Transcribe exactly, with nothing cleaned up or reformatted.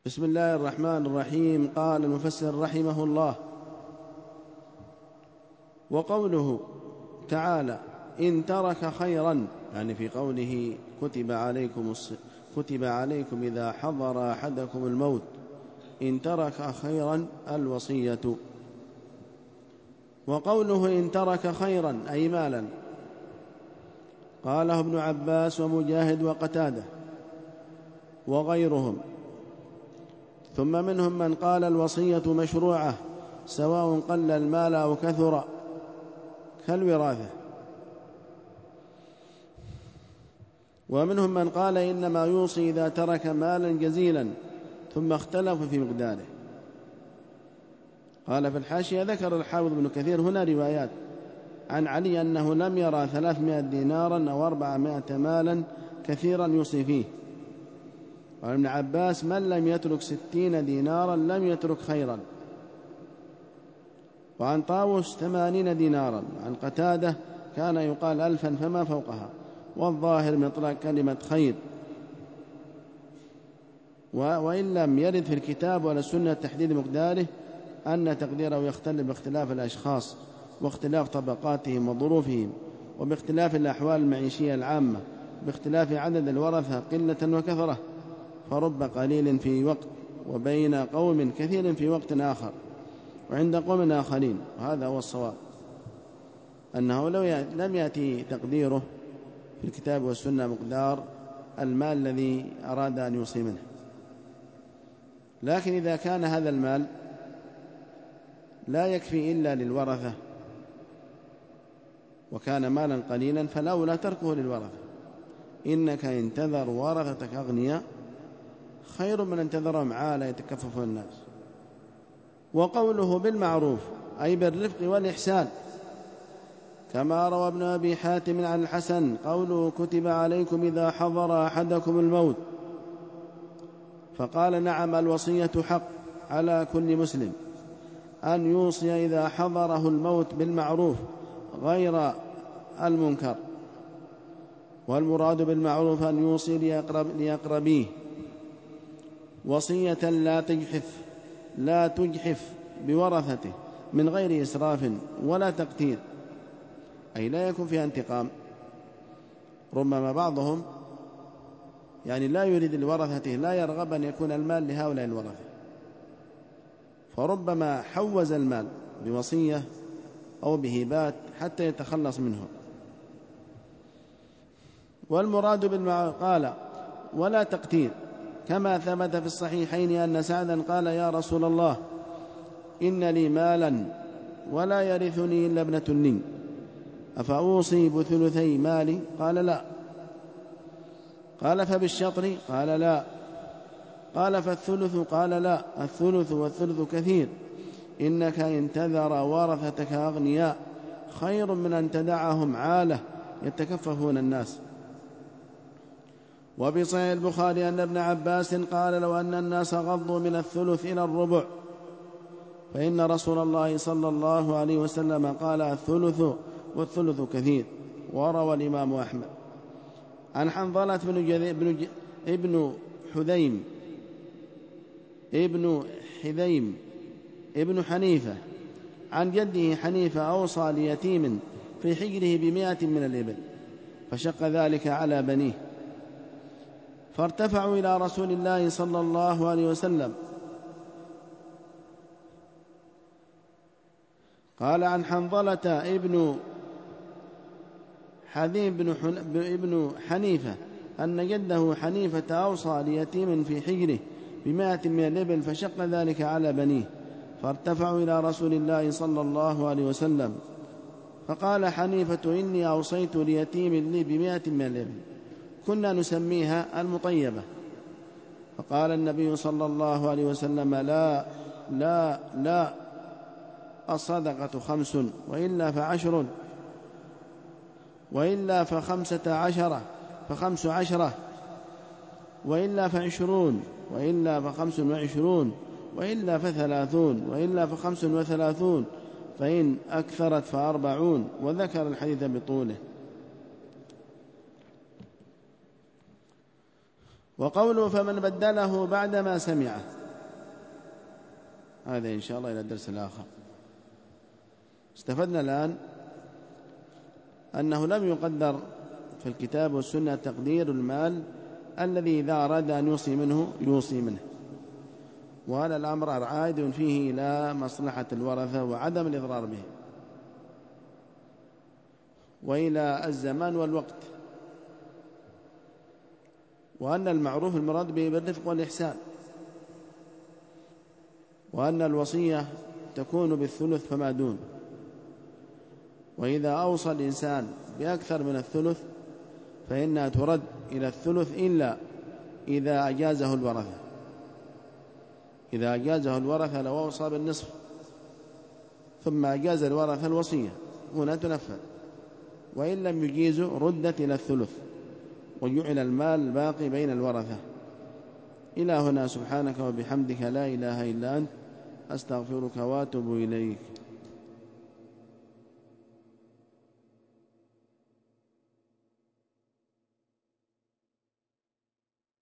بسم الله الرحمن الرحيم. قال المفسر رحمه الله: وقوله تعالى إن ترك خيرا، يعني في قوله كتب عليكم, كتب عليكم إذا حضر أحدكم الموت، إن ترك خيرا الوصية. وقوله إن ترك خيرا أي مالا، قاله ابن عباس ومجاهد وقتادة وغيرهم. ثم منهم من قال الوصية مشروعة سواء قل المال أو كثر، كالوراثة. ومنهم من قال إنما يوصي إذا ترك مالا جزيلا، ثم اختلفوا في مقداره. قال في الحاشية: ذكر الحافظ ابن كثير هنا روايات عن علي أنه لم يرى ثلاثمائة دينارا أو أربعمائة مالا كثيرا يوصي فيه. وعن ابن عباس: من لم يترك ستين دينارا لم يترك خيرا. وعن طاووس: ثمانين دينارا. عن قتادة: كان يقال ألفا فما فوقها. والظاهر من إطلاق كلمة خير، وإن لم يرد في الكتاب ولا السنة تحديد مقداره، أن تقديره يختلف باختلاف الأشخاص واختلاف طبقاتهم وظروفهم، وباختلاف الأحوال المعيشية العامة، باختلاف عدد الورثة قلة وكثرة، فرب قليل في وقت وبين قوم كثير في وقت آخر وعند قوم آخرين. وهذا هو الصواب، أنه لو لم يأتي تقديره في الكتاب والسنة مقدار المال الذي أراد أن يوصي منه. لكن إذا كان هذا المال لا يكفي إلا للورثة وكان مالا قليلا، فالأولى تركه للورثة. إنك إن تذر ورثتك أغنياء خير من أن تذرهم عالة يتكفف الناس. وقوله بالمعروف أي بالرفق والإحسان، كما روى ابن أبي حاتم عن الحسن قوله كتب عليكم إذا حضر أحدكم الموت، فقال: نعم، الوصية حق على كل مسلم أن يوصي إذا حضره الموت بالمعروف غير المنكر. والمراد بالمعروف أن يوصي ليقرب ليقربيه وصية لا تجحف لا تجحف بورثته من غير إسراف ولا تقتير، أي لا يكون فيها انتقام. ربما بعضهم يعني لا يريد لورثته، لا يرغب أن يكون المال لهؤلاء الورثة، فربما حوز المال بوصية أو بهبات حتى يتخلص منه. والمراد بالمعروف قال ولا تقتير، كما ثبت في الصحيحين أن سعدا قال: يا رسول الله، إن لي مالا ولا يرثني إلا ابنة لي، أفأوصي بثلثي مالي؟ قال: لا. قال: فبالشطر؟ قال: لا. قال: فالثلث؟ قال: لا، الثلث والثلث كثير. إنك إن تذر ورثتك أغنياء خير من أن تدعهم عالة يتكففون الناس. وفي صحيح البخاري أن ابن عباس قال: لو أن الناس غضوا من الثلث إلى الربع، فإن رسول الله صلى الله عليه وسلم قال: الثلث والثلث كثير. وروى الإمام أحمد عن حنظلة بن ابن حذيم ابن حذيم ابن حنيفة عن جده حنيفة أوصى ليتيم في حجره بمائة من الإبل، فشق ذلك على بنيه، فارتفعوا إلى رسول الله صلى الله عليه وسلم. قال عن حنظلة ابن حذيم بن حنيفة أن جده حنيفة أوصى ليتيم في حجره بمائة من الإبل، فشق ذلك على بنيه، فارتفعوا إلى رسول الله صلى الله عليه وسلم. فقال حنيفة: إني أوصيت ليتيم لي بمائة من الإبل، كنا نسميها المطيبة. فقال النبي صلى الله عليه وسلم: لا لا لا، الصدقة خمس، وإلا فعشر، وإلا فخمسة عشرة فخمس عشرة، وإلا فعشرون، وإلا فخمس وعشرون، وإلا فثلاثون، وإلا فخمس وثلاثون، فإن أكثرت فأربعون. وذكر الحديث بطوله. وقوله فمن بدله بعدما سمعه، هذا إن شاء الله إلى الدرس الآخر. استفدنا الآن أنه لم يقدر في الكتاب والسنة تقدير المال الذي إذا أراد أن يوصي منه يوصي منه، وهذا الأمر عائد فيه إلى مصلحة الورثة وعدم الإضرار به، وإلى الزمان والوقت، وأن المعروف المراد به بالرفق والإحسان، وأن الوصية تكون بالثلث فما دون، وإذا أوصى الإنسان بأكثر من الثلث فإنها ترد إلى الثلث إلا إذا أجازه الورثة. إذا أجازه الورثة لو أوصى بالنصف ثم أجاز الورثة الوصية هنا تنفذ، وإن لم يجيزوا ردت إلى الثلث وجعل المال الباقي بين الورثة. إلى هنا، سبحانك وبحمدك لا إله إلا أنت، أستغفرك وأتوب إليك.